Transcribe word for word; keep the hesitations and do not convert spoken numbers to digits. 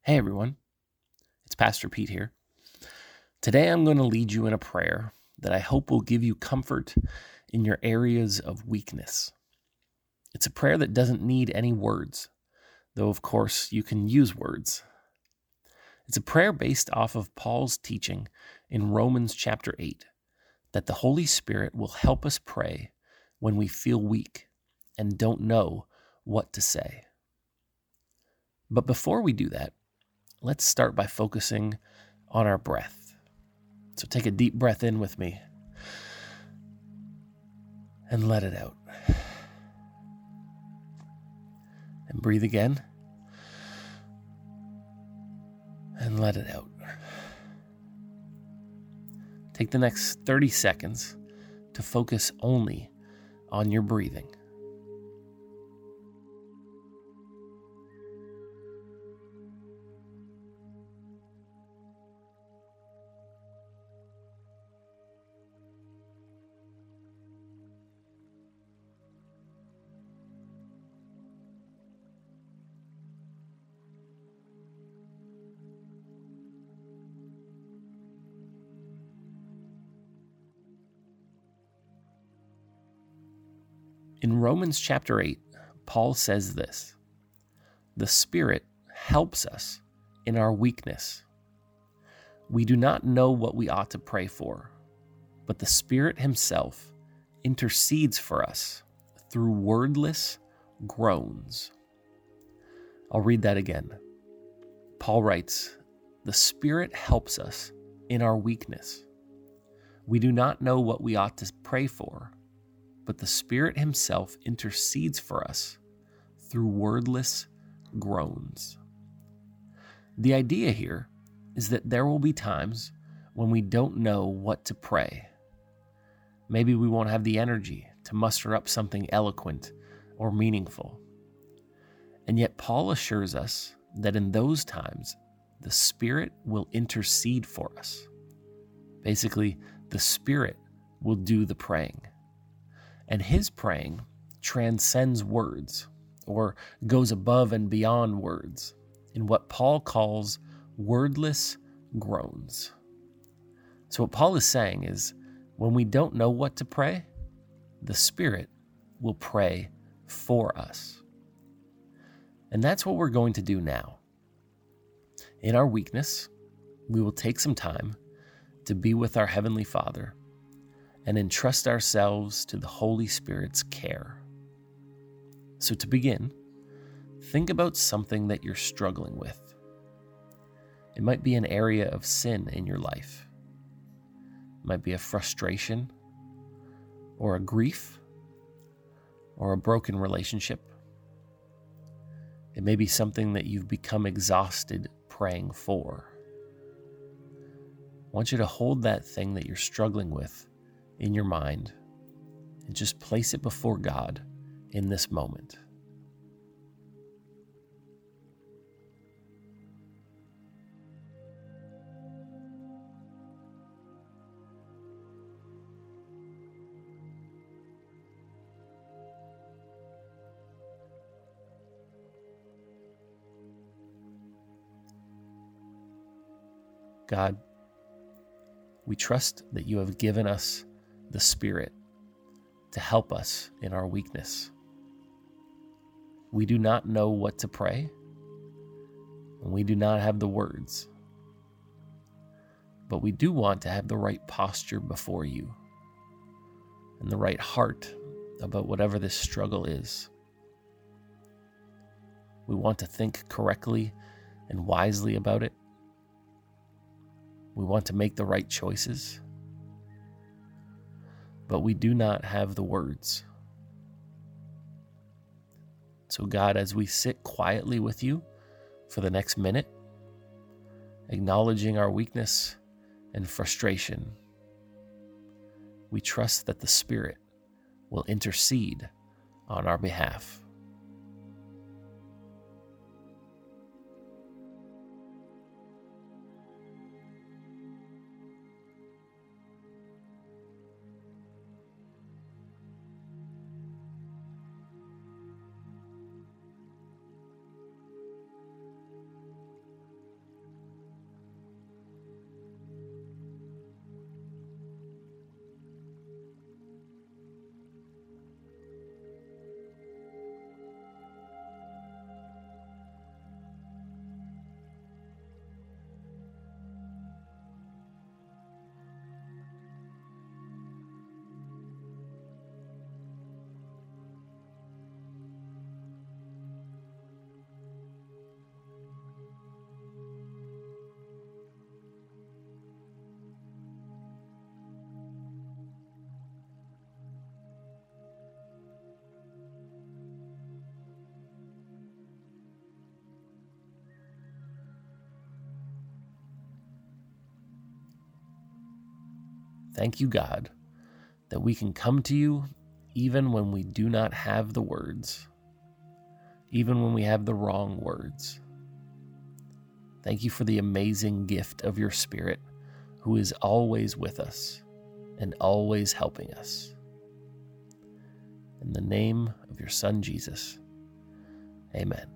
Hey everyone, it's Pastor Pete here. Today I'm going to lead you in a prayer that I hope will give you comfort in your areas of weakness. It's a prayer that doesn't need any words, though of course you can use words. It's a prayer based off of Paul's teaching in Romans chapter eight, that the Holy Spirit will help us pray when we feel weak and don't know what to say. But before we do that, let's start by focusing on our breath. So take a deep breath in with me and let it out. And breathe again and let it out. Take the next thirty seconds to focus only on your breathing. In Romans chapter eight, Paul says this: "The Spirit helps us in our weakness. We do not know what we ought to pray for, but the Spirit Himself intercedes for us through wordless groans." I'll read that again. Paul writes, "The Spirit helps us in our weakness. We do not know what we ought to pray for, but the Spirit Himself intercedes for us through wordless groans." The idea here is that there will be times when we don't know what to pray. Maybe we won't have the energy to muster up something eloquent or meaningful. And yet Paul assures us that in those times, the Spirit will intercede for us. Basically, the Spirit will do the praying. And His praying transcends words, or goes above and beyond words, in what Paul calls wordless groans. So what Paul is saying is, when we don't know what to pray, the Spirit will pray for us. And that's what we're going to do now. In our weakness, we will take some time to be with our Heavenly Father and entrust ourselves to the Holy Spirit's care. So to begin, think about something that you're struggling with. It might be an area of sin in your life. It might be a frustration, or a grief, or a broken relationship. It may be something that you've become exhausted praying for. I want you to hold that thing that you're struggling with in your mind and just place it before God in this moment. God, we trust that you have given us the Spirit to help us in our weakness. We do not know what to pray, and we do not have the words, but we do want to have the right posture before you and the right heart about whatever this struggle is. We want to think correctly and wisely about it. We want to make the right choices, but we do not have the words. So God, as we sit quietly with you for the next minute, acknowledging our weakness and frustration, we trust that the Spirit will intercede on our behalf. Thank you, God, that we can come to you even when we do not have the words, even when we have the wrong words. Thank you for the amazing gift of your Spirit, who is always with us and always helping us. In the name of your Son, Jesus, amen.